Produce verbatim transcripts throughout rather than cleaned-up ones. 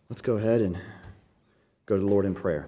Let's go ahead and go to the Lord in prayer.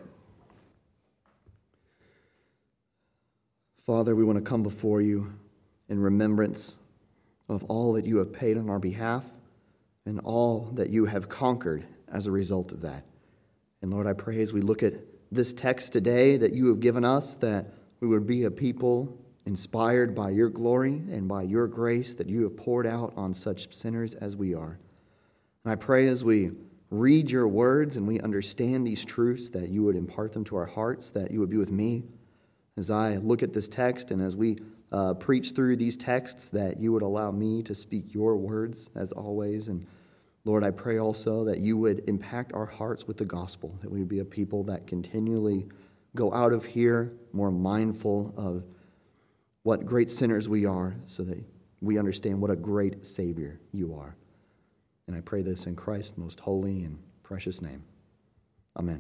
Father, we want to come before you in remembrance of all that you have paid on our behalf and all that you have conquered as a result of that. And Lord, I pray as we look at this text today that you have given us, that we would be a people inspired by your glory and by your grace that you have poured out on such sinners as we are. And I pray as we read your words and we understand these truths, that you would impart them to our hearts, that you would be with me as I look at this text and as we uh, preach through these texts, that you would allow me to speak your words as always. And Lord, I pray also that you would impact our hearts with the gospel, that we would be a people that continually go out of here more mindful of what great sinners we are, so that we understand what a great Savior you are. And I pray this in Christ's most holy and precious name. Amen.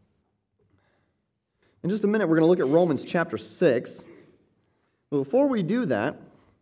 In just a minute, we're going to look at Romans chapter six. But before we do that,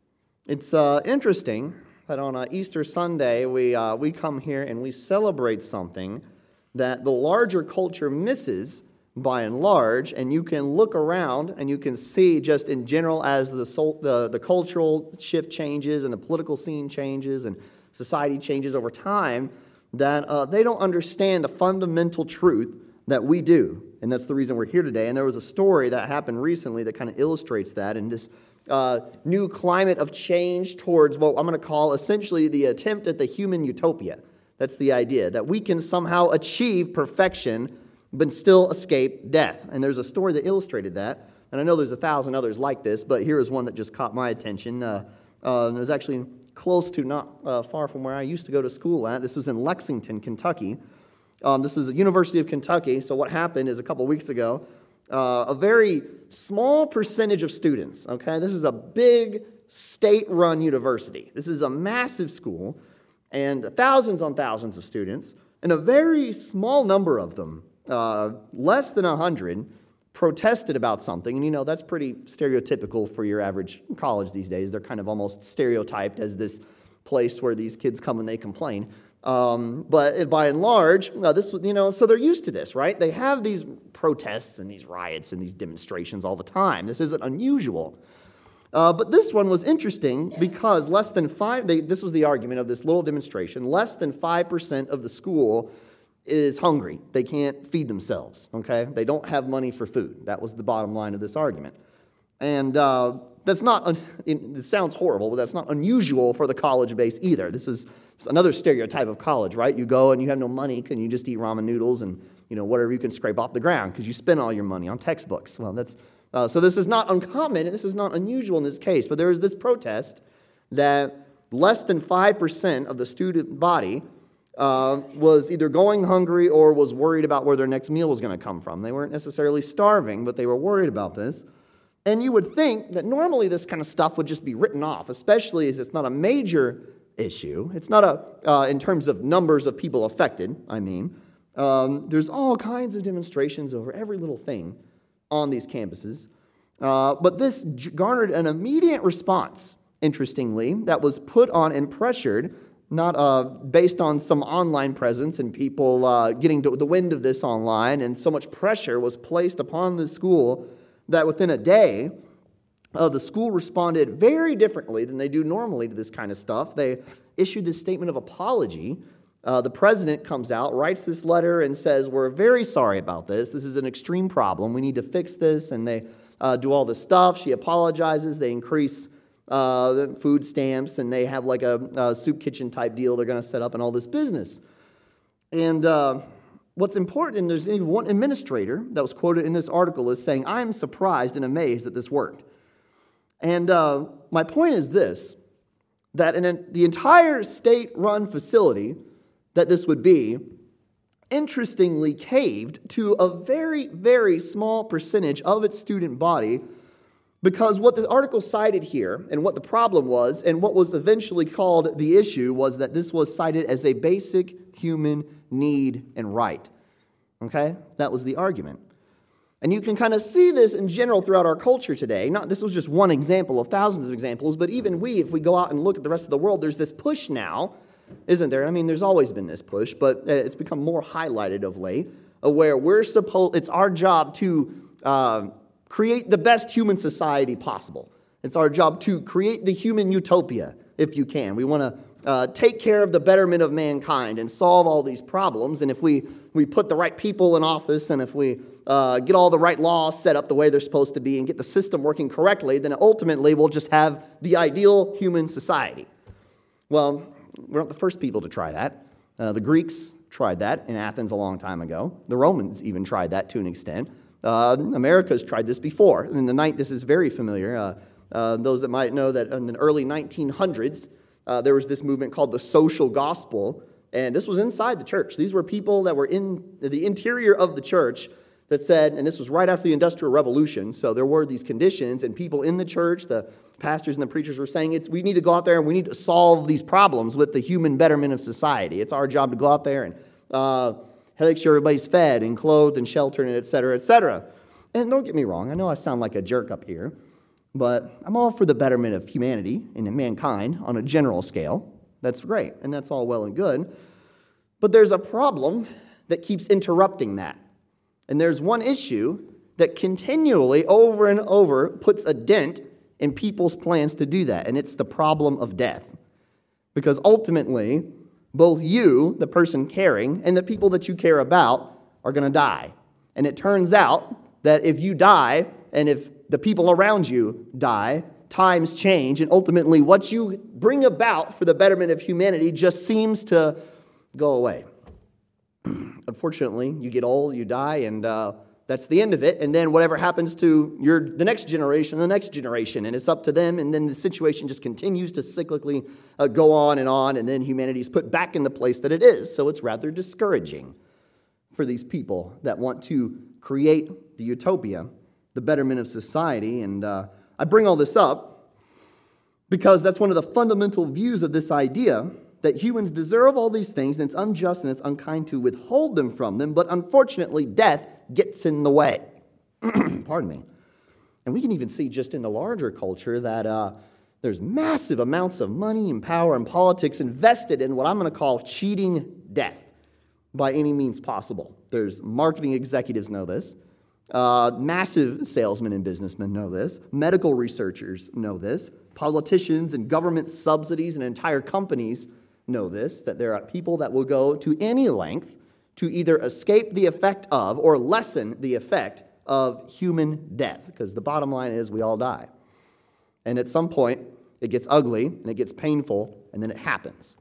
it's uh, interesting that on uh, Easter Sunday, we, uh, we come here and we celebrate something that the larger culture misses by and large, and you can look around and you can see just in general as the, sol- the, the cultural shift changes and the political scene changes and society changes over time, that uh, they don't understand a fundamental truth that we do. And that's the reason we're here today. And there was a story that happened recently that kind of illustrates that. And this uh, new climate of change towards what I'm going to call essentially the attempt at the human utopia. That's the idea, that we can somehow achieve perfection but still escape death. And there's a story that illustrated that. And I know there's a thousand others like this, but here is one that just caught my attention. Uh, uh, it was actually close to, not uh, far from where I used to go to school at. This was in Lexington, Kentucky. Um, this is the University of Kentucky. So what happened is a couple weeks ago, uh, a very small percentage of students, okay? This is a big state-run university. This is a massive school, and thousands on thousands of students, and a very small number of them, uh, less than one hundred, protested about something. And, you know, that's pretty stereotypical for your average college these days. They're kind of almost stereotyped as this place where these kids come and they complain. Um, but by and large, uh, this, you know, so they're used to this, right? They have these protests and these riots and these demonstrations all the time. This isn't unusual. Uh, but this one was interesting because less than five, they, this was the argument of this little demonstration, less than five percent of the school is hungry. They can't feed themselves, okay? They don't have money for food. That was the bottom line of this argument. And uh, that's not, un- it sounds horrible, but that's not unusual for the college base either. This is another stereotype of college, right? You go and you have no money, and you just eat ramen noodles and, you know, whatever you can scrape off the ground because you spend all your money on textbooks. Well, that's, uh, so this is not uncommon, and this is not unusual in this case, but there is this protest that less than five percent of the student body Uh, was either going hungry or was worried about where their next meal was going to come from. They weren't necessarily starving, but they were worried about this. And you would think that normally this kind of stuff would just be written off, especially as it's not a major issue. It's not a, uh, in terms of numbers of people affected, I mean. Um, there's all kinds of demonstrations over every little thing on these campuses. Uh, but this garnered an immediate response, interestingly, that was put on and pressured not uh, based on some online presence and people uh, getting the wind of this online, and so much pressure was placed upon the school that within a day, uh, the school responded very differently than they do normally to this kind of stuff. They issued this statement of apology. Uh, the president comes out, writes this letter, and says, "We're very sorry about this. This is an extreme problem. We need to fix this." And they uh, do all this stuff. She apologizes. They increase Uh, food stamps, and they have like a, a soup kitchen type deal they're going to set up and all this business. And uh, what's important, and there's even one administrator that was quoted in this article is saying, "I'm surprised and amazed that this worked." And uh, my point is this, that in a, the entire state-run facility that this would be, interestingly caved to a very, very small percentage of its student body. Because what the article cited here, and what the problem was, and what was eventually called the issue, was that this was cited as a basic human need and right. Okay? That was the argument. And you can kind of see this in general throughout our culture today. Not this was just one example of thousands of examples, but even we, if we go out and look at the rest of the world, there's this push now isn't there? I mean, there's always been this push, but it's become more highlighted of late, where we're supposed, it's our job to uh, create the best human society possible. It's our job to create the human utopia, if you can. We want to uh, take care of the betterment of mankind and solve all these problems. And if we, we put the right people in office, and if we uh, get all the right laws set up the way they're supposed to be and get the system working correctly, then ultimately we'll just have the ideal human society. Well, we're not the first people to try that. Uh, the Greeks tried that in Athens a long time ago. The Romans even tried that to an extent. Uh, America's tried this before. In the night, this is very familiar. Uh, uh, those that might know that in the early nineteen hundreds, uh, there was this movement called the social gospel, and this was inside the church. These were people that were in the interior of the church that said, and this was right after the Industrial Revolution, so there were these conditions, and people in the church, the pastors and the preachers were saying, "It's we need to go out there and we need to solve these problems with the human betterment of society. It's our job to go out there and uh, make sure everybody's fed and clothed and sheltered, and et cetera, et cetera." And don't get me wrong, I know I sound like a jerk up here, but I'm all for the betterment of humanity and mankind on a general scale. That's great, and that's all well and good. But there's a problem that keeps interrupting that. And there's one issue that continually, over and over, puts a dent in people's plans to do that, and it's the problem of death. Because ultimately, both you, the person caring, and the people that you care about are going to die. And it turns out that if you die, and if the people around you die, times change, and ultimately what you bring about for the betterment of humanity just seems to go away. Unfortunately, you get old, you die, and uh, that's the end of it. And then whatever happens to your the next generation, the next generation, and it's up to them. And then the situation just continues to cyclically uh, go on and on, and then humanity is put back in the place that it is. So it's rather discouraging for these people that want to create the utopia, the betterment of society. And uh, I bring all this up because that's one of the fundamental views of this idea, that humans deserve all these things, and it's unjust and it's unkind to withhold them from them, but unfortunately, death gets in the way. Pardon me. And we can even see just in the larger culture that uh, there's massive amounts of money and power and politics invested in what I'm going to call cheating death by any means possible. There's marketing executives know this. Uh, massive salesmen and businessmen know this. Medical researchers know this. Politicians and government subsidies and entire companies know this, that there are people that will go to any length to either escape the effect of or lessen the effect of human death, because the bottom line is we all die. And at some point, it gets ugly, and it gets painful, and then it happens.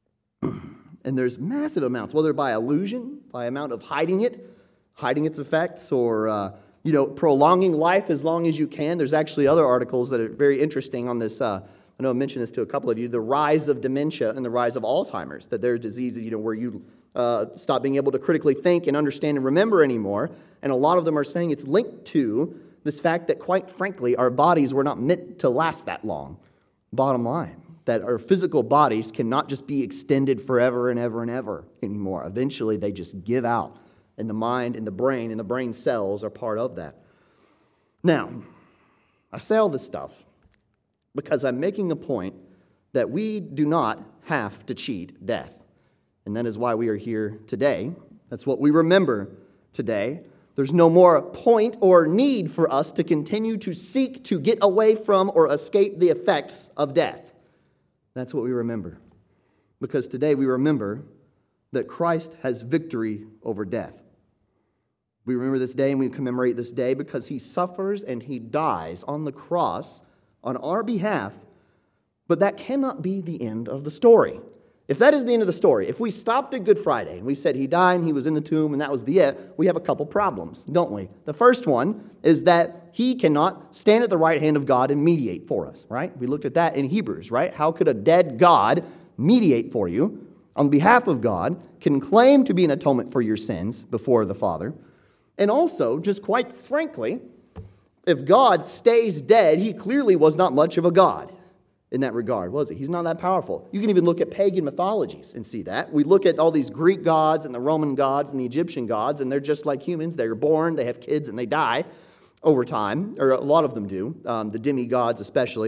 And there's massive amounts, whether by illusion, by amount of hiding it, hiding its effects, or uh, you know, prolonging life as long as you can. There's actually other articles that are very interesting on this. Uh, I know I mentioned this to a couple of you, the rise of dementia and the rise of Alzheimer's, that there are diseases, you know, where you uh, stop being able to critically think and understand and remember anymore. And a lot of them are saying it's linked to this fact that, quite frankly, our bodies were not meant to last that long. Bottom line, that our physical bodies cannot just be extended forever and ever and ever anymore. Eventually, they just give out. And the mind and the brain and the brain cells are part of that. Now, I say all this stuff because I'm making a point that we do not have to cheat death. And that is why we are here today. That's what we remember today. There's no more point or need for us to continue to seek to get away from or escape the effects of death. That's what we remember. Because today we remember that Christ has victory over death. We remember this day and we commemorate this day because he suffers and he dies on the cross on our behalf, but that cannot be the end of the story. If that is the end of the story, if we stopped at Good Friday and we said he died and he was in the tomb and that was the it, we have a couple problems, don't we? The first one is that he cannot stand at the right hand of God and mediate for us, right? We looked at that in Hebrews, right? How could a dead God mediate for you on behalf of God, can claim to be an atonement for your sins before the Father? And also, just quite frankly, if God stays dead, he clearly was not much of a God in that regard, was he? He's not that powerful. You can even look at pagan mythologies and see that. We look at all these Greek gods and the Roman gods and the Egyptian gods, and they're just like humans. They're born, they have kids, and they die over time, or a lot of them do, um, the demigods especially.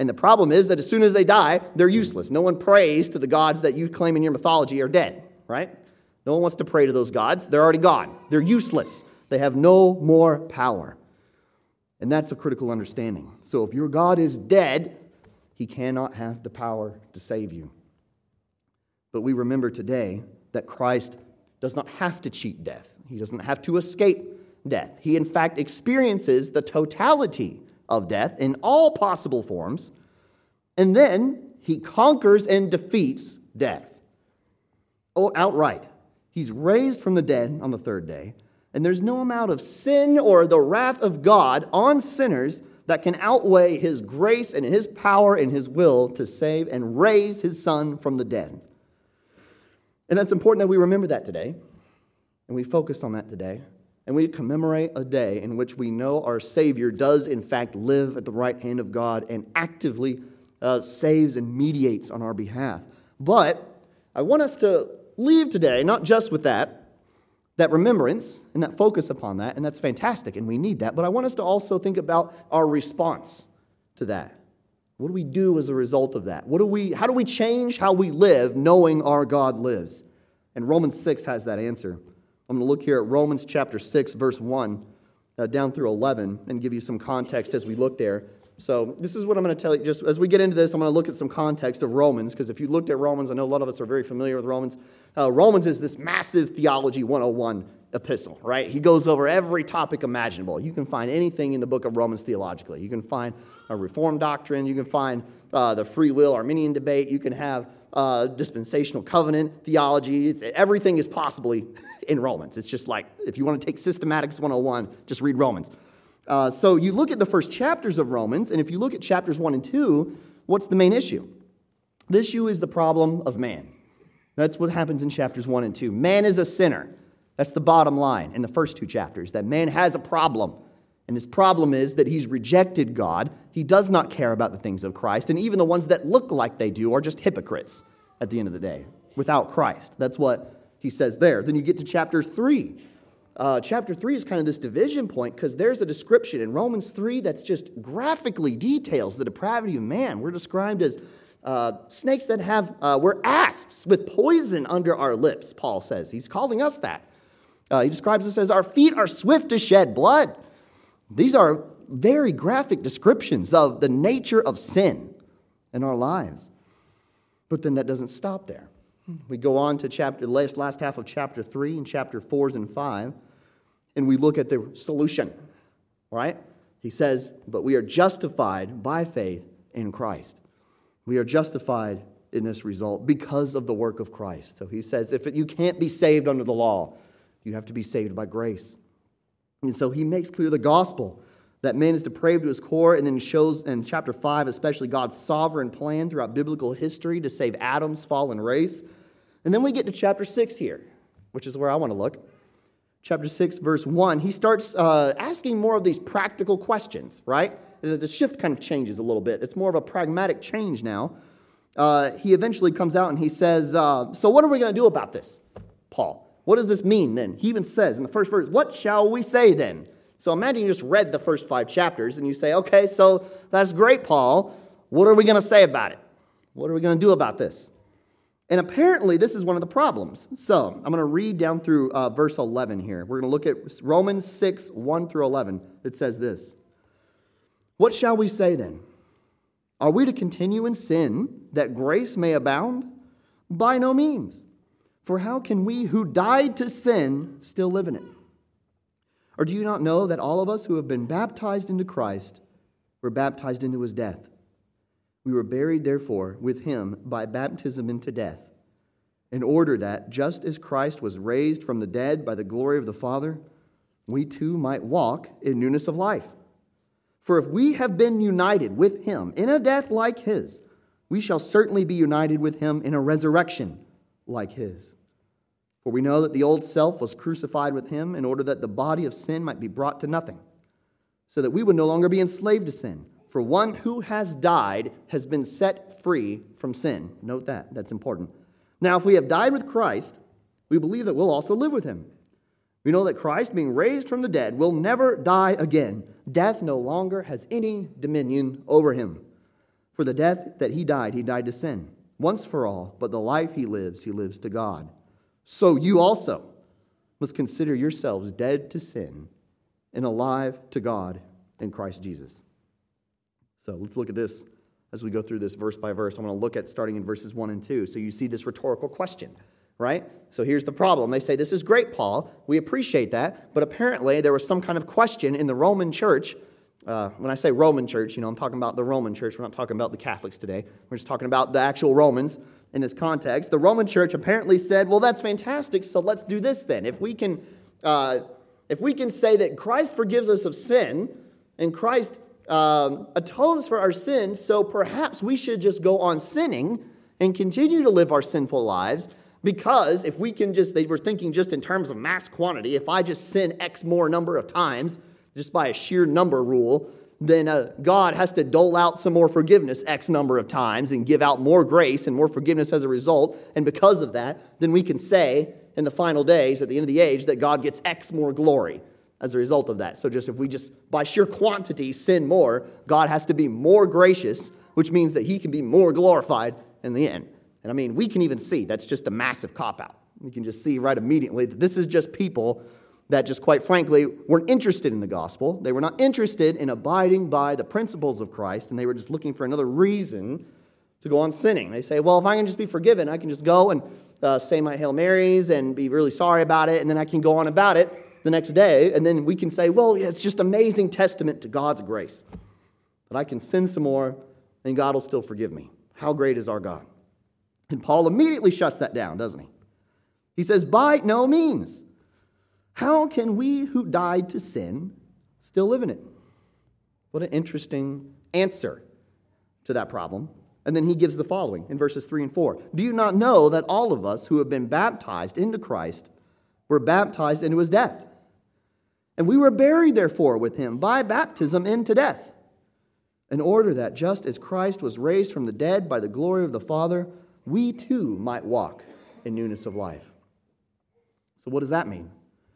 And the problem is that as soon as they die, they're useless. No one prays to the gods that you claim in your mythology are dead, right? No one wants to pray to those gods. They're already gone. They're useless. They have no more power. And that's a critical understanding. So if your God is dead, he cannot have the power to save you. But we remember today that Christ does not have to cheat death. He doesn't have to escape death. He, in fact, experiences the totality of death in all possible forms, and then he conquers and defeats death. Oh, outright. He's raised from the dead on the third day, and there's no amount of sin or the wrath of God on sinners that can outweigh his grace and his power and his will to save and raise his Son from the dead. And that's important that we remember that today, and we focus on that today. And we commemorate a day in which we know our Savior does, in fact, live at the right hand of God and actively uh, saves and mediates on our behalf. But I want us to leave today, not just with that, that remembrance and that focus upon that, and that's fantastic, and we need that, but I want us to also think about our response to that. What do we do as a result of that? What do we? How do we change how we live knowing our God lives? And Romans six has that answer. I'm going to look here at Romans chapter six, verse one, uh, down through eleven, and give you some context as we look there. So this is what I'm going to tell you. Just as we get into this, I'm going to look at some context of Romans, because if you looked at Romans, I know a lot of us are very familiar with Romans. Uh, Romans is this massive theology one oh one epistle, right? He goes over every topic imaginable. You can find anything in the book of Romans theologically. You can find a Reformed doctrine. You can find uh, the free will Arminian debate. You can have uh, dispensational covenant theology. It's, everything is possibly in Romans. It's just like, if you want to take Systematics one oh one, just read Romans. Uh, so you look at the first chapters of Romans, and if you look at chapters one and two, what's the main issue? The issue is the problem of man. That's what happens in chapters one and two. Man is a sinner. That's the bottom line in the first two chapters, that man has a problem. And his problem is that he's rejected God. He does not care about the things of Christ. And even the ones that look like they do are just hypocrites at the end of the day without Christ. That's what he says there. Then you get to chapter three. Uh, chapter three is kind of this division point, because there's a description in Romans three that's just graphically details the depravity of man. We're described as uh, snakes that have, uh, we're asps with poison under our lips, Paul says. He's calling us that. Uh, he describes us as our feet are swift to shed blood. These are very graphic descriptions of the nature of sin in our lives. But then that doesn't stop there. We go on to chapter last, last half of chapter three and chapter fours and five, and we look at the solution, right? He says, but we are justified by faith in Christ. We are justified in this result because of the work of Christ. So he says, if you can't be saved under the law, you have to be saved by grace. And so he makes clear the gospel, that man is depraved to his core, and then shows in chapter five, especially God's sovereign plan throughout biblical history to save Adam's fallen race. And then we get to chapter six here, which is where I want to look. Chapter six, verse one, he starts uh, asking more of these practical questions, right? The shift kind of changes a little bit. It's more of a pragmatic change now. Uh, he eventually comes out and he says, uh, so what are we going to do about this, Paul? What does this mean then? He even says in the first verse, what shall we say then? So imagine you just read the first five chapters and you say, okay, so that's great, Paul. What are we going to say about it? What are we going to do about this? And apparently this is one of the problems. So I'm going to read down through uh, verse eleven here. We're going to look at Romans six, one through eleven. It says this. What shall we say then? Are we to continue in sin that grace may abound? By no means. For how can we who died to sin still live in it? Or do you not know that all of us who have been baptized into Christ were baptized into his death? We were buried, therefore, with him by baptism into death, in order that, just as Christ was raised from the dead by the glory of the Father, we too might walk in newness of life. For if we have been united with him in a death like his, we shall certainly be united with him in a resurrection like his. For we know that the old self was crucified with him in order that the body of sin might be brought to nothing, so that we would no longer be enslaved to sin. For one who has died has been set free from sin. Note that. That's important. Now, if we have died with Christ, we believe that we'll also live with him. We know that Christ, being raised from the dead, will never die again. Death no longer has any dominion over him. For the death that he died, he died to sin, once for all, but the life he lives, he lives to God. So you also must consider yourselves dead to sin and alive to God in Christ Jesus. So let's look at this as we go through this verse by verse. I'm going to look at starting in verses one and two. So you see this rhetorical question, right? So here's the problem. They say, this is great, Paul. We appreciate that. But apparently there was some kind of question in the Roman church. Uh, when I say Roman church, you know, I'm talking about the Roman church. We're not talking about the Catholics today. We're just talking about the actual Romans in this context. The Roman church apparently said, well, that's fantastic, so let's do this then. If we can, uh, if we can say that Christ forgives us of sin, and Christ um, atones for our sins, so perhaps we should just go on sinning and continue to live our sinful lives, because if we can just, they were thinking just in terms of mass quantity, if I just sin X more number of times, just by a sheer number rule, then uh, God has to dole out some more forgiveness X number of times and give out more grace and more forgiveness as a result. And because of that, then we can say in the final days, at the end of the age, that God gets X more glory as a result of that. So just if we just, by sheer quantity, sin more, God has to be more gracious, which means that he can be more glorified in the end. And I mean, we can even see that's just a massive cop-out. We can just see right immediately that this is just people that just quite frankly weren't interested in the gospel. They were not interested in abiding by the principles of Christ, and they were just looking for another reason to go on sinning. They say, well, if I can just be forgiven, I can just go and uh, say my Hail Marys and be really sorry about it, and then I can go on about it the next day, and then we can say, well, yeah, it's just amazing testament to God's grace. But I can sin some more, and God will still forgive me. How great is our God? And Paul immediately shuts that down, doesn't he? He says, by no means. How can we who died to sin still live in it? What an interesting answer to that problem. And then he gives the following in verses three and four. Do you not know that all of us who have been baptized into Christ were baptized into his death? And we were buried, therefore, with him by baptism into death, in order that just as Christ was raised from the dead by the glory of the Father, we too might walk in newness of life. So what does that mean?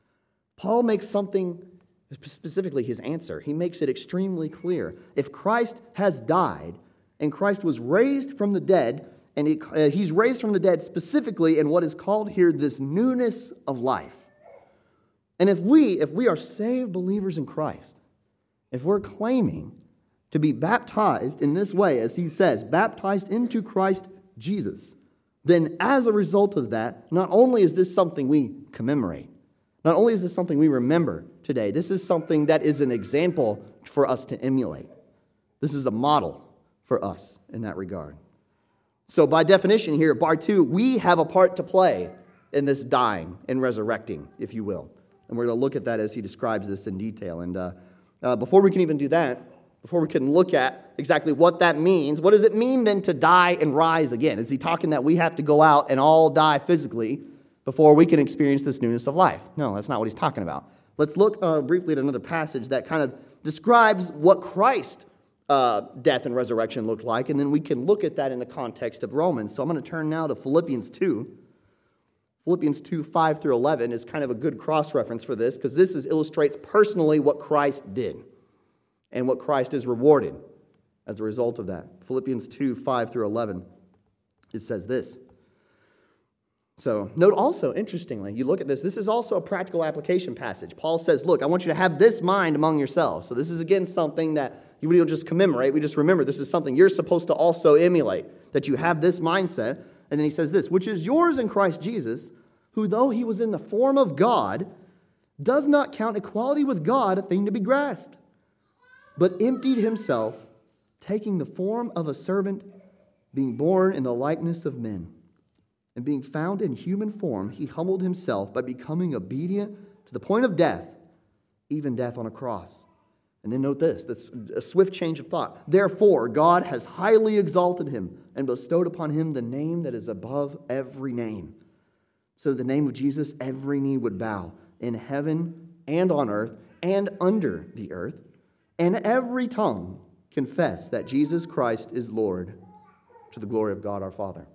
Paul makes something, specifically his answer, he makes it extremely clear. If Christ has died and Christ was raised from the dead, and he, uh, he's raised from the dead specifically in what is called here this newness of life. And if we, if we are saved believers in Christ, if we're claiming to be baptized in this way, as he says, baptized into Christ Jesus, then as a result of that, not only is this something we commemorate, not only is this something we remember today, this is something that is an example for us to emulate. This is a model for us in that regard. So by definition here, bar two, we have a part to play in this dying and resurrecting, if you will. And we're going to look at that as he describes this in detail. And uh, uh, before we can even do that, before we can look at exactly what that means, what does it mean then to die and rise again? Is he talking that we have to go out and all die physically before we can experience this newness of life? No, that's not what he's talking about. Let's look uh, briefly at another passage that kind of describes what Christ's uh, death and resurrection looked like, and then we can look at that in the context of Romans. So I'm going to turn now to Philippians two. Philippians two, five through eleven is kind of a good cross-reference for this, because this is, illustrates personally what Christ did and what Christ is rewarded as a result of that. Philippians two, five through eleven, it says this. So note also, interestingly, you look at this, this is also a practical application passage. Paul says, look, I want you to have this mind among yourselves. So this is, again, something that you don't just commemorate. We just remember this is something you're supposed to also emulate, that you have this mindset. And then he says this, which is yours in Christ Jesus, who though he was in the form of God, does not count equality with God a thing to be grasped, but emptied himself, taking the form of a servant, being born in the likeness of men. And being found in human form, he humbled himself by becoming obedient to the point of death, even death on a cross. And then note this, that's a swift change of thought. Therefore, God has highly exalted him and bestowed upon him the name that is above every name. So the name of Jesus, every knee would bow in heaven and on earth and under the earth, and every tongue confess that Jesus Christ is Lord, to the glory of God our Father.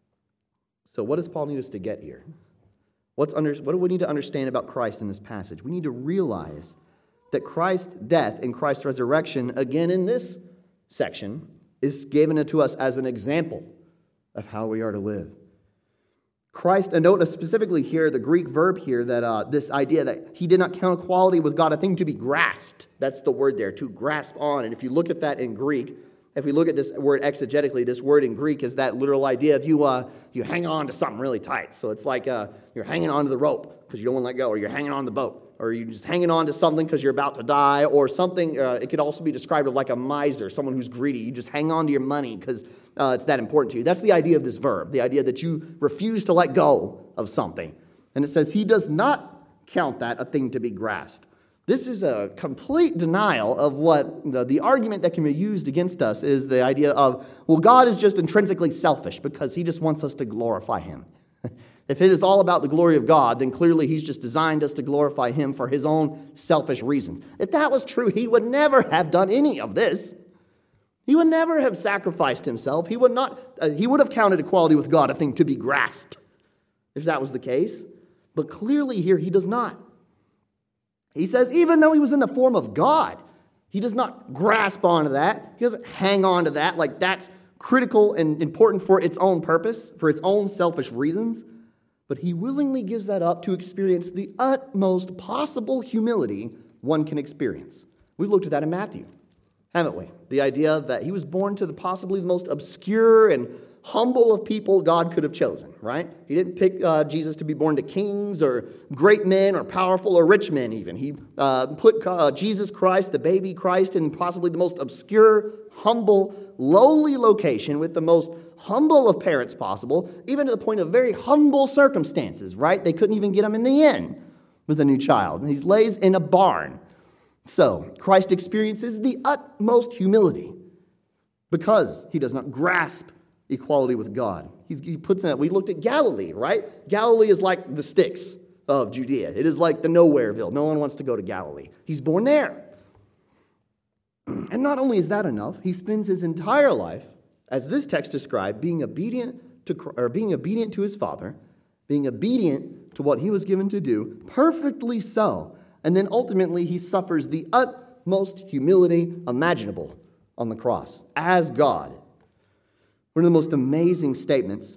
So what does Paul need us to get here? What's under, what do we need to understand about Christ in this passage? We need to realize that Christ's death and Christ's resurrection, again in this section, is given to us as an example of how we are to live. Christ, and note specifically here, the Greek verb here, that uh, this idea that he did not count equality with God a thing to be grasped. That's the word there, to grasp on. And if you look at that in Greek, if we look at this word exegetically, this word in Greek is that literal idea of you uh, you hang on to something really tight. So it's like uh, you're hanging on to the rope because you don't want to let go, or you're hanging on the boat, or you're just hanging on to something because you're about to die, or something. Uh, it could also be described of like a miser, someone who's greedy. You just hang on to your money because uh, it's that important to you. That's the idea of this verb, the idea that you refuse to let go of something. And it says he does not count that a thing to be grasped. This is a complete denial of what the, the argument that can be used against us is the idea of, well, God is just intrinsically selfish because he just wants us to glorify him. If it is all about the glory of God, then clearly he's just designed us to glorify him for his own selfish reasons. If that was true, he would never have done any of this. He would never have sacrificed himself. He would not. Uh, he would have counted equality with God a thing to be grasped, if that was the case. But clearly here he does not. He says, even though he was in the form of God, he does not grasp onto that. He doesn't hang on to that like that's critical and important for its own purpose, for its own selfish reasons. But he willingly gives that up to experience the utmost possible humility one can experience. We've looked at that in Matthew, haven't we? The idea that he was born to the possibly the most obscure and humble of people God could have chosen, right? He didn't pick uh, Jesus to be born to kings or great men or powerful or rich men even. He uh, put uh, Jesus Christ, the baby Christ, in possibly the most obscure, humble, lowly location with the most humble of parents possible, even to the point of very humble circumstances, right? They couldn't even get him in the inn with a new child. And he lays in a barn. So Christ experiences the utmost humility because he does not grasp equality with God. He's, he puts that. We looked at Galilee, right? Galilee is like the sticks of Judea. It is like the nowhereville. No one wants to go to Galilee. He's born there. And not only is that enough, he spends his entire life, as this text described, being obedient to or being obedient to his Father, being obedient to what he was given to do, perfectly so. And then ultimately he suffers the utmost humility imaginable on the cross as God. One of the most amazing statements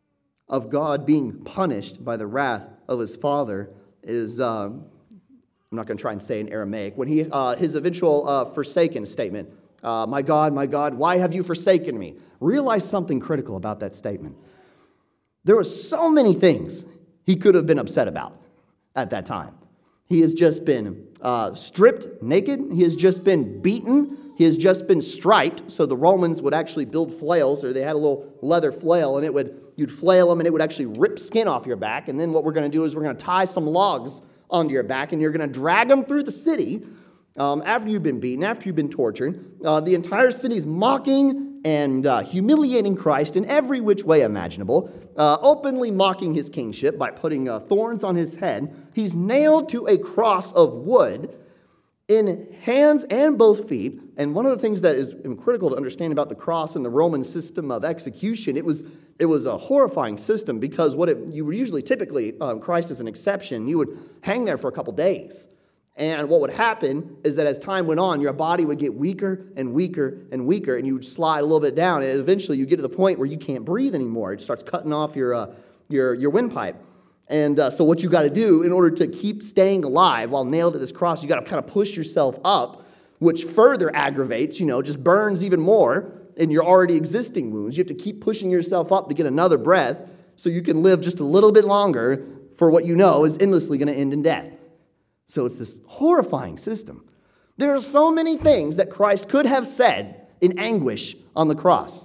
of God being punished by the wrath of his Father is, uh, I'm not going to try and say in Aramaic, when he uh, his eventual uh, forsaken statement, uh, my God, my God, why have you forsaken me? Realize something critical about that statement. There were so many things he could have been upset about at that time. He has just been uh, stripped naked. He has just been beaten. He has just been striped. So the Romans would actually build flails, or they had a little leather flail, and it would you'd flail them, and it would actually rip skin off your back. And then what we're going to do is we're going to tie some logs onto your back, and you're going to drag them through the city um, after you've been beaten, after you've been tortured. Uh, the entire city is mocking and uh, humiliating Christ in every which way imaginable, uh, openly mocking his kingship by putting uh, thorns on his head. He's nailed to a cross of wood in hands and both feet. And one of the things that is critical to understand about the cross and the Roman system of execution, it was it was a horrifying system because what it, you were usually typically, um, Christ is an exception, you would hang there for a couple days. And what would happen is that as time went on, your body would get weaker and weaker and weaker, and you would slide a little bit down, and eventually you get to the point where you can't breathe anymore. It starts cutting off your uh, your your windpipe. And uh, so what you got to do in order to keep staying alive while nailed to this cross, you got to kind of push yourself up, which further aggravates, you know, just burns even more in your already existing wounds. You have to keep pushing yourself up to get another breath so you can live just a little bit longer for what you know is endlessly going to end in death. So it's this horrifying system. There are so many things that Christ could have said in anguish on the cross.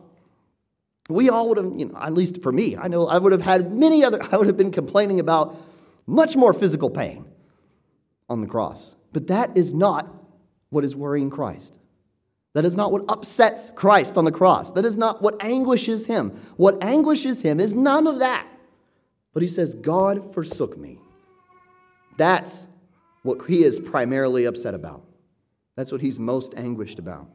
We all would have, you know, at least for me, I know I would have had many other, I would have been complaining about much more physical pain on the cross. But that is not what is worrying Christ. That is not what upsets Christ on the cross. That is not what anguishes him. What anguishes him is none of that. But he says, God forsook me. That's what he is primarily upset about. That's what he's most anguished about.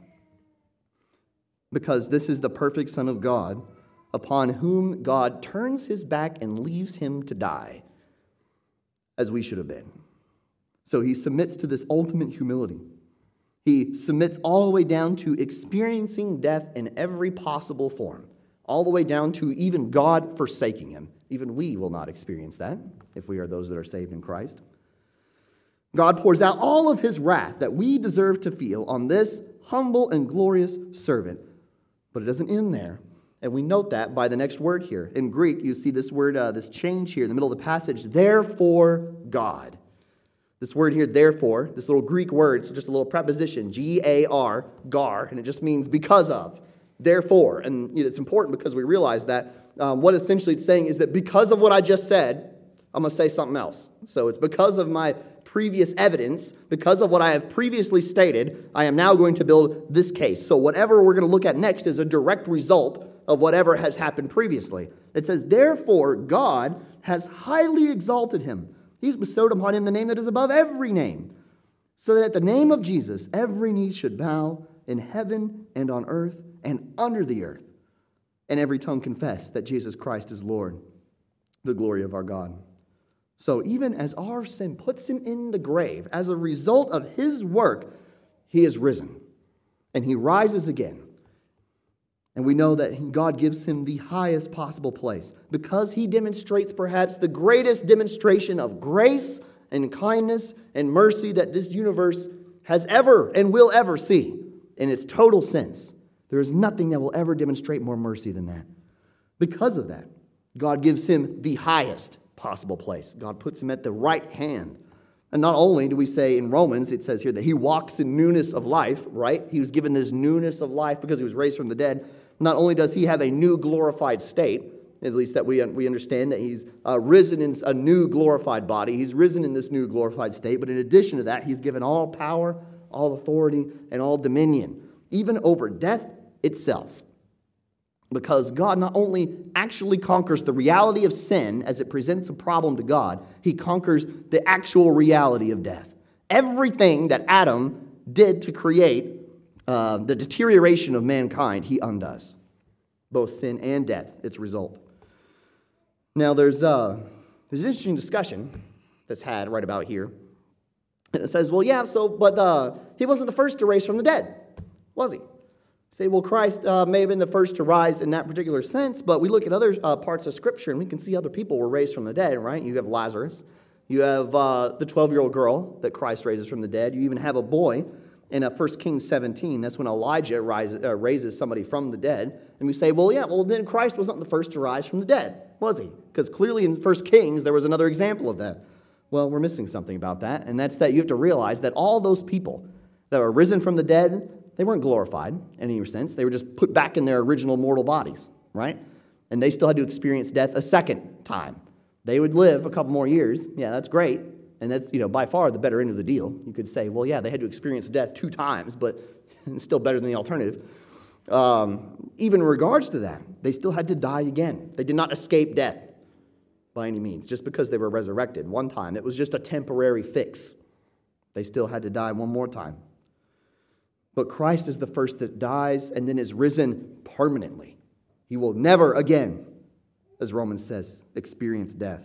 Because this is the perfect Son of God, upon whom God turns his back and leaves him to die, as we should have been. So he submits to this ultimate humility. He submits all the way down to experiencing death in every possible form, all the way down to even God forsaking him. Even we will not experience that if we are those that are saved in Christ. God pours out all of his wrath that we deserve to feel on this humble and glorious servant. But it doesn't end there. And we note that by the next word here. In Greek, you see this word, uh, this change here in the middle of the passage, therefore God. This word here, therefore, this little Greek word, so just a little preposition, G A R, gar, and it just means because of, therefore. And you know, it's important because we realize that um, what essentially it's saying is that because of what I just said, I'm going to say something else. So it's because of my previous evidence, because of what I have previously stated, I am now going to build this case. So whatever we're going to look at next is a direct result of whatever has happened previously. It says, therefore God has highly exalted him. He's bestowed upon him the name that is above every name, so that at the name of Jesus, every knee should bow in heaven and on earth and under the earth, and every tongue confess that Jesus Christ is Lord, the glory of our God. So even as our sin puts him in the grave, as a result of his work, he is risen, and he rises again. And we know that God gives him the highest possible place because he demonstrates perhaps the greatest demonstration of grace and kindness and mercy that this universe has ever and will ever see in its total sense. There is nothing that will ever demonstrate more mercy than that. Because of that, God gives him the highest possible place. God puts him at the right hand. And not only do we say in Romans, it says here that he walks in newness of life, right? He was given this newness of life because he was raised from the dead. Not only does he have a new glorified state, at least that we, we understand that he's uh, risen in a new glorified body. He's risen in this new glorified state. But in addition to that, he's given all power, all authority, and all dominion, even over death itself. Because God not only actually conquers the reality of sin as it presents a problem to God, he conquers the actual reality of death. Everything that Adam did to create uh, the deterioration of mankind, he undoes. Both sin and death, its result. Now, there's, uh, there's an interesting discussion that's had right about here. And it says, well, yeah, so, but uh, he wasn't the first to raise from the dead, was he? Say, well, Christ uh, may have been the first to rise in that particular sense, but we look at other uh, parts of Scripture and we can see other people were raised from the dead, right? You have Lazarus. You have uh, the twelve-year-old girl that Christ raises from the dead. You even have a boy in uh, First Kings seventeen. That's when Elijah rises, uh, raises somebody from the dead. And we say, well, yeah, well, then Christ wasn't the first to rise from the dead, was he? Because clearly in First Kings, there was another example of that. Well, we're missing something about that, and that's that you have to realize that all those people that were risen from the dead, they weren't glorified in any sense. They were just put back in their original mortal bodies, right? And they still had to experience death a second time. They would live a couple more years. Yeah, that's great. And that's, you know, by far the better end of the deal. You could say, well, yeah, they had to experience death two times, but it's still better than the alternative. Um, even in regards to that, they still had to die again. They did not escape death by any means, just because they were resurrected one time. It was just a temporary fix. They still had to die one more time. But Christ is the first that dies and then is risen permanently. He will never again, as Romans says, experience death.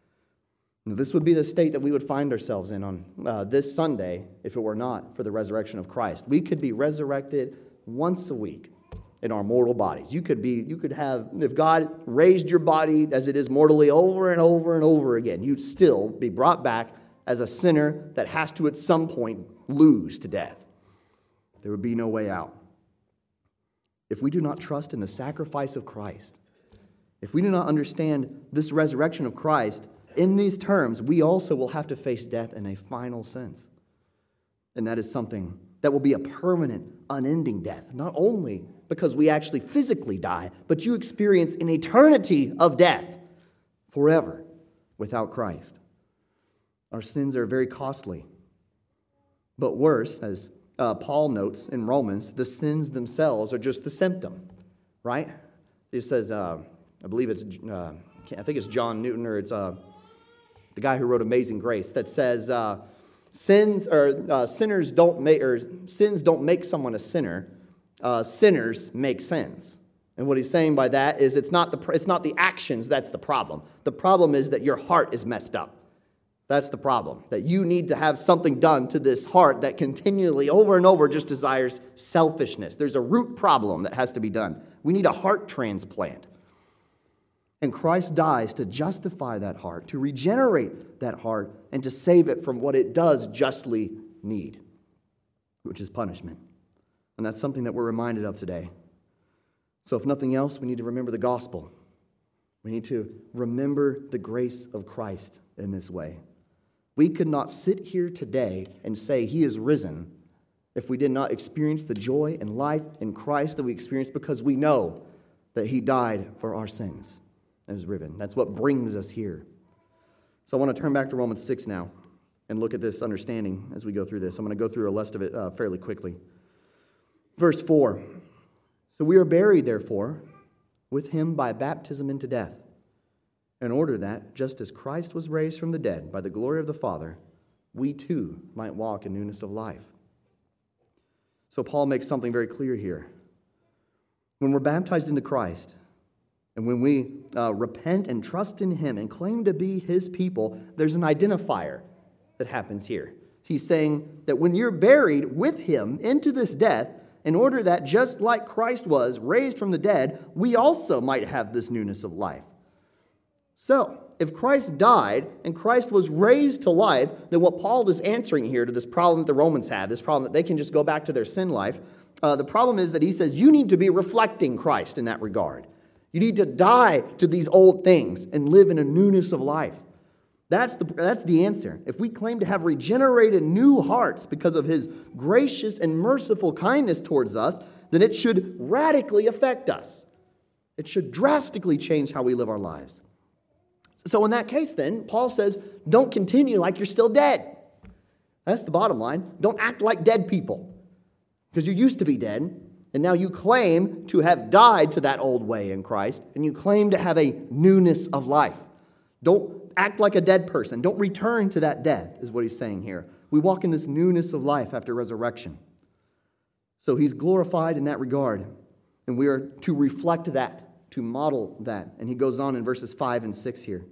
Now, this would be the state that we would find ourselves in on uh, this Sunday if it were not for the resurrection of Christ. We could be resurrected once a week in our mortal bodies. You could be, you could have, if God raised your body as it is mortally over and over and over again, you'd still be brought back as a sinner that has to at some point lose to death. There would be no way out. If we do not trust in the sacrifice of Christ, if we do not understand this resurrection of Christ in these terms, we also will have to face death in a final sense. And that is something that will be a permanent, unending death. Not only because we actually physically die, but you experience an eternity of death forever without Christ. Our sins are very costly. But worse, as uh, Paul notes in Romans, the sins themselves are just the symptom, right? It says, uh, I believe it's, uh, I think it's John Newton, or it's uh, the guy who wrote Amazing Grace, that says, uh, sins or uh, sinners don't make, or sins don't make someone a sinner. Uh, sinners make sins. And what he's saying by that is it's not the it's not the actions that's the problem. The problem is that your heart is messed up. That's the problem, that you need to have something done to this heart that continually, over and over, just desires selfishness. There's a root problem that has to be done. We need a heart transplant. And Christ dies to justify that heart, to regenerate that heart, and to save it from what it does justly need, which is punishment. And that's something that we're reminded of today. So if nothing else, we need to remember the gospel. We need to remember the grace of Christ in this way. We could not sit here today and say he is risen if we did not experience the joy and life in Christ that we experienced, because we know that he died for our sins and was risen. That's what brings us here. So I want to turn back to Romans six now and look at this understanding as we go through this. I'm going to go through a list of it uh, fairly quickly. Verse four. So we are buried, therefore, with him by baptism into death, in order that, just as Christ was raised from the dead by the glory of the Father, we too might walk in newness of life. So Paul makes something very clear here. When we're baptized into Christ, and when we uh, repent and trust in him and claim to be his people, there's an identifier that happens here. He's saying that when you're buried with him into this death, in order that, just like Christ was raised from the dead, we also might have this newness of life. So, if Christ died and Christ was raised to life, then what Paul is answering here to this problem that the Romans have, this problem that they can just go back to their sin life, uh, the problem is that he says you need to be reflecting Christ in that regard. You need to die to these old things and live in a newness of life. That's the, that's the answer. If we claim to have regenerated new hearts because of his gracious and merciful kindness towards us, then it should radically affect us. It should drastically change how we live our lives. So in that case then, Paul says, don't continue like you're still dead. That's the bottom line. Don't act like dead people, because you used to be dead, and now you claim to have died to that old way in Christ, and you claim to have a newness of life. Don't act like a dead person. Don't return to that death, is what he's saying here. We walk in this newness of life after resurrection. So he's glorified in that regard, and we are to reflect that, to model that. And he goes on in verses five and six here.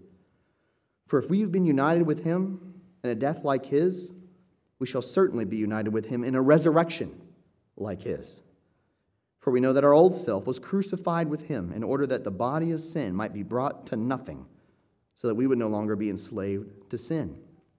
For if we have been united with him in a death like his, we shall certainly be united with him in a resurrection like his. For we know that our old self was crucified with him in order that the body of sin might be brought to nothing, so that we would no longer be enslaved to sin.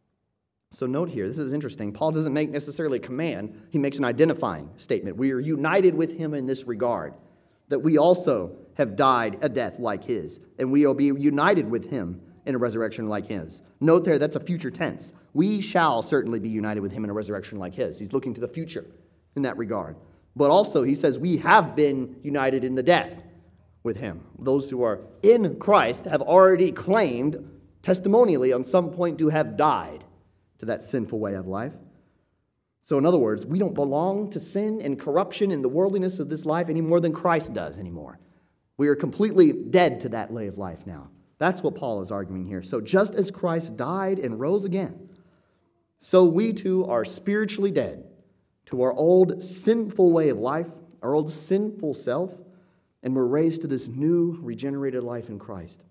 So note here, this is interesting. Paul doesn't make necessarily a command. He makes an identifying statement. We are united with him in this regard, that we also have died a death like his, and we will be united with him in a resurrection like his. Note there, that's a future tense. We shall certainly be united with him in a resurrection like his. He's looking to the future in that regard. But also, he says we have been united in the death with him. Those who are in Christ have already claimed testimonially on some point to have died to that sinful way of life. So in other words, we don't belong to sin and corruption and the worldliness of this life any more than Christ does anymore. We are completely dead to that way of life now. That's what Paul is arguing here. So just as Christ died and rose again, so we too are spiritually dead to our old sinful way of life, our old sinful self, and we're raised to this new regenerated life in Christ.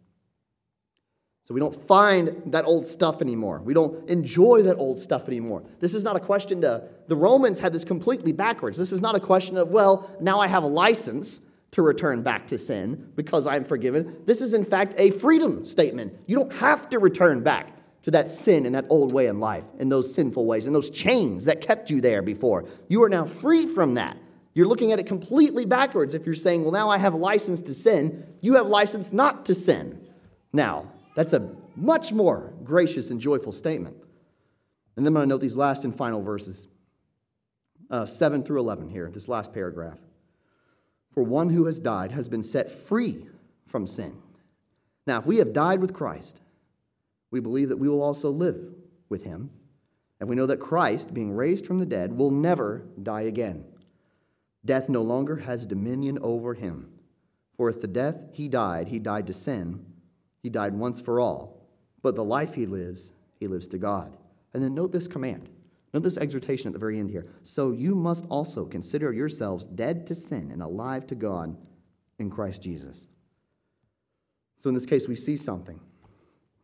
So we don't find that old stuff anymore. We don't enjoy that old stuff anymore. This is not a question to, the Romans had this completely backwards. This is not a question of, well, now I have a license to return back to sin because I'm forgiven. This is in fact a freedom statement. You don't have to return back to that sin and that old way in life and those sinful ways and those chains that kept you there before. You are now free from that. You're looking at it completely backwards if you're saying, well, now I have a license to sin. You have license not to sin. Now, that's a much more gracious and joyful statement. And then I'm going to note these last and final verses, uh, seven through eleven here, this last paragraph. For one who has died has been set free from sin. Now, if we have died with Christ, we believe that we will also live with him. And we know that Christ, being raised from the dead, will never die again. Death no longer has dominion over him. For if the death he died, he died to sin, he died once for all. But the life he lives, he lives to God. And then note this command. Note this exhortation at the very end here. So you must also consider yourselves dead to sin and alive to God in Christ Jesus. So in this case, we see something.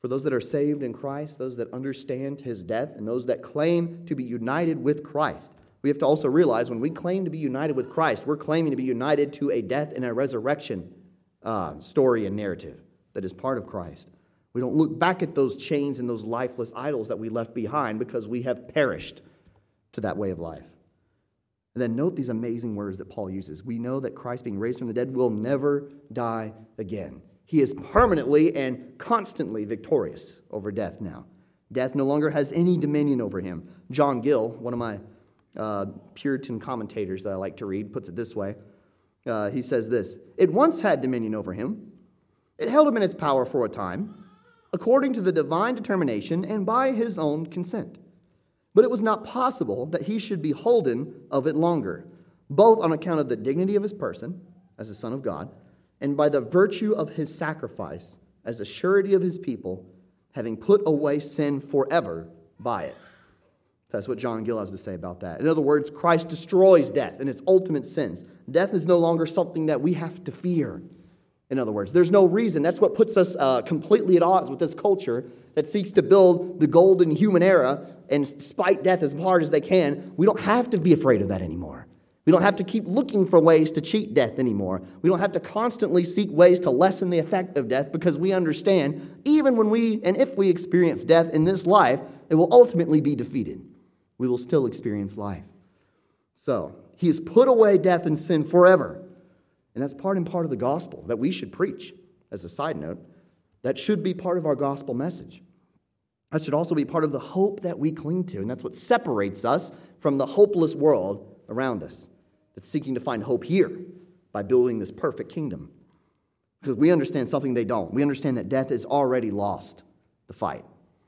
For those that are saved in Christ, those that understand his death, and those that claim to be united with Christ, we have to also realize when we claim to be united with Christ, we're claiming to be united to a death and a resurrection uh, story and narrative that is part of Christ. We don't look back at those chains and those lifeless idols that we left behind because we have perished to that way of life. And then note these amazing words that Paul uses. We know that Christ, being raised from the dead, will never die again. He is permanently and constantly victorious over death now. Death no longer has any dominion over him. John Gill, one of my uh, Puritan commentators that I like to read, puts it this way. Uh, he says this: "It once had dominion over him. It held him in its power for a time, according to the divine determination and by his own consent. But it was not possible that he should be holden of it longer, both on account of the dignity of his person as the Son of God, and by the virtue of his sacrifice as a surety of his people, having put away sin forever by it." That's what John Gill has to say about that. In other words, Christ destroys death and its ultimate sins. Death is no longer something that we have to fear. In other words, there's no reason. That's what puts us uh, completely at odds with this culture that seeks to build the golden human era and spite death as hard as they can. We don't have to be afraid of that anymore. We don't have to keep looking for ways to cheat death anymore. We don't have to constantly seek ways to lessen the effect of death because we understand even when we and if we experience death in this life, it will ultimately be defeated. We will still experience life. So, he has put away death and sin forever. And that's part and part of the gospel that we should preach. As a side note, that should be part of our gospel message. That should also be part of the hope that we cling to. And that's what separates us from the hopeless world around us that's seeking to find hope here by building this perfect kingdom. Because we understand something they don't. We understand that death has already lost the fight.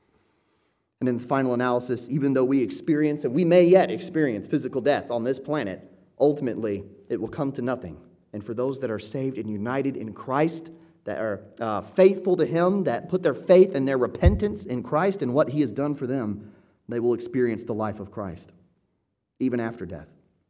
And in the final analysis, even though we experience, and we may yet experience physical death on this planet, ultimately it will come to nothing. And for those that are saved and united in Christ, that are uh, faithful to him, that put their faith and their repentance in Christ and what he has done for them, they will experience the life of Christ, even after death.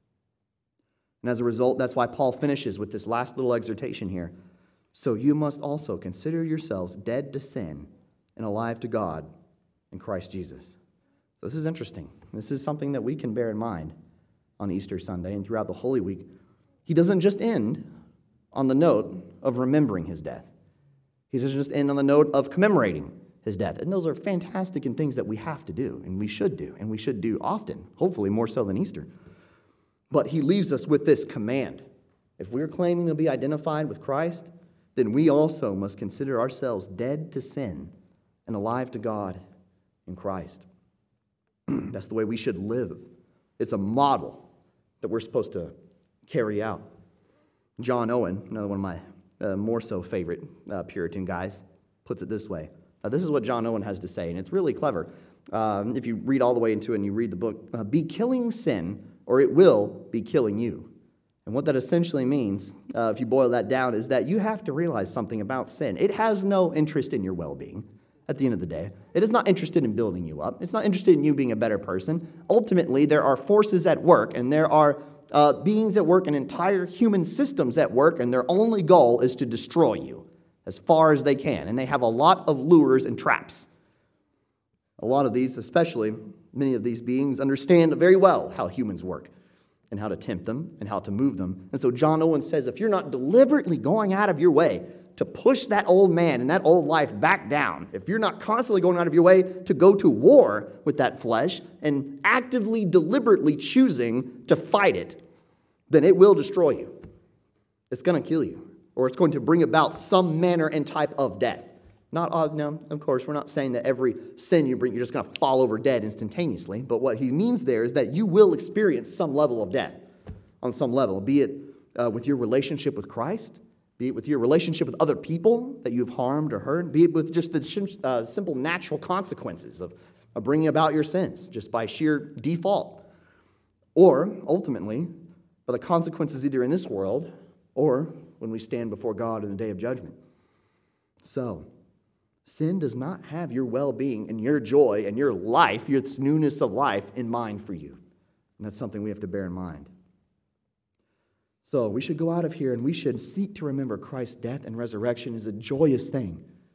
And as a result, that's why Paul finishes with this last little exhortation here. "So you must also consider yourselves dead to sin and alive to God in Christ Jesus." So this is interesting. This is something that we can bear in mind on Easter Sunday and throughout the Holy Week. He doesn't just end on the note of remembering his death. He doesn't just end on the note of commemorating his death. And those are fantastic and things that we have to do, and we should do, and we should do often, hopefully more so than Easter. But he leaves us with this command. If we're claiming to be identified with Christ, then we also must consider ourselves dead to sin and alive to God in Christ. That's the way we should live. It's a model that we're supposed to carry out. John Owen, another one of my uh, more so favorite uh, Puritan guys, puts it this way. Uh, this is what John Owen has to say, and it's really clever. Um, if you read all the way into it and you read the book, uh, "Be killing sin, or it will be killing you." And what that essentially means, uh, if you boil that down, is that you have to realize something about sin. It has no interest in your well-being at the end of the day. It is not interested in building you up. It's not interested in you being a better person. Ultimately, there are forces at work, and there are uh, beings at work and entire human systems at work, and their only goal is to destroy you as far as they can. And they have a lot of lures and traps. A lot of these, especially many of these beings, understand very well how humans work and how to tempt them and how to move them. And so John Owen says, if you're not deliberately going out of your way to push that old man and that old life back down, if you're not constantly going out of your way to go to war with that flesh and actively, deliberately choosing to fight it, then it will destroy you. It's going to kill you, or it's going to bring about some manner and type of death. Not, uh, no, of course, we're not saying that every sin you bring, you're just going to fall over dead instantaneously. But what he means there is that you will experience some level of death on some level, be it uh, with your relationship with Christ, be it with your relationship with other people that you've harmed or hurt, be it with just the uh, simple natural consequences of, of bringing about your sins just by sheer default. Or, ultimately, by the consequences either in this world or when we stand before God in the day of judgment. So, sin does not have your well-being and your joy and your life, your newness of life in mind for you. And that's something we have to bear in mind. So we should go out of here and we should seek to remember Christ's death and resurrection as a joyous thing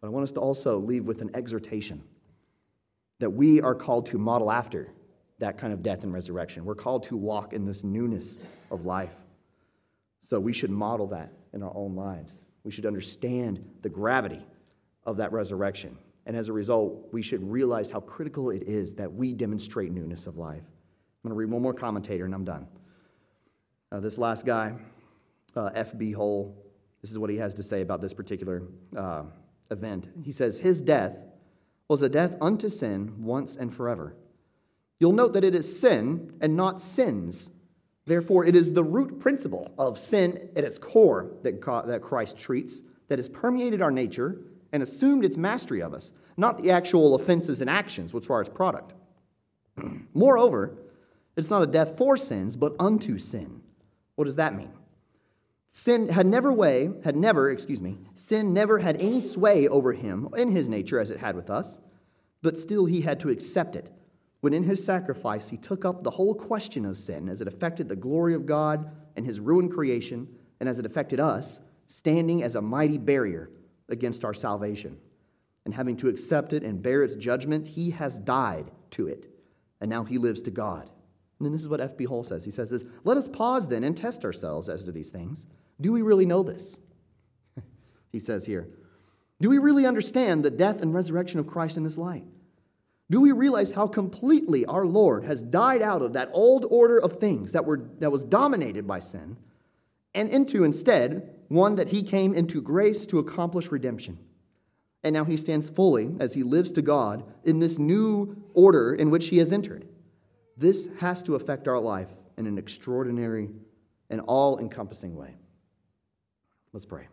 But I want us to also leave with an exhortation that we are called to model after that kind of death and resurrection. We're called to walk in this newness of life. So we should model that in our own lives. We should understand the gravity of that resurrection. And as a result, we should realize how critical it is that we demonstrate newness of life. I'm going to read one more commentator and I'm done. Uh, this last guy, uh, F B Hull, this is what he has to say about this particular uh, event. He says, his death was a death unto sin once and forever. You'll note that it is sin and not sins. Therefore, it is the root principle of sin at its core that that Christ treats, that has permeated our nature and assumed its mastery of us, not the actual offenses and actions, which are its product. Moreover, it's not a death for sins, but unto sin. What does that mean? Sin had never way, had never, excuse me, sin never had any sway over him in his nature as it had with us, but still he had to accept it. When in his sacrifice he took up the whole question of sin as it affected the glory of God and his ruined creation, and as it affected us, standing as a mighty barrier against our salvation. And having to accept it and bear its judgment, he has died to it, and now he lives to God. And then this is what F B Hull says. He says this, let us pause then and test ourselves as to these things. Do we really know this? He says here, do we really understand the death and resurrection of Christ in this light? Do we realize how completely our Lord has died out of that old order of things that were that was dominated by sin and into instead one that he came into grace to accomplish redemption? And now he stands fully as he lives to God in this new order in which he has entered. This has to affect our life in an extraordinary and all-encompassing way. Let's pray.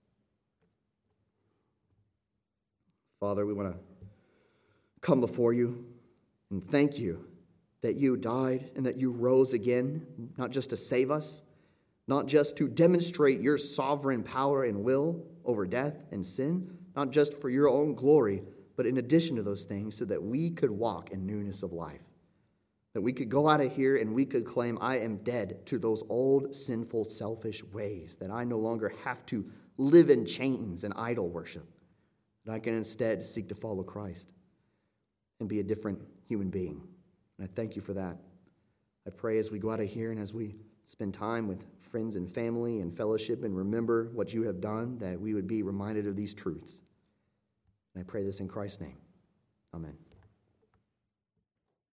Father, we want to come before you and thank you that you died and that you rose again, not just to save us, not just to demonstrate your sovereign power and will over death and sin, not just for your own glory, but in addition to those things so that we could walk in newness of life, that we could go out of here and we could claim, I am dead to those old, sinful, selfish ways, that I no longer have to live in chains and idol worship, that I can instead seek to follow Christ and be a different human being. And I thank you for that. I pray as we go out of here and as we spend time with friends and family and fellowship and remember what you have done, that we would be reminded of these truths. And I pray this in Christ's name. Amen.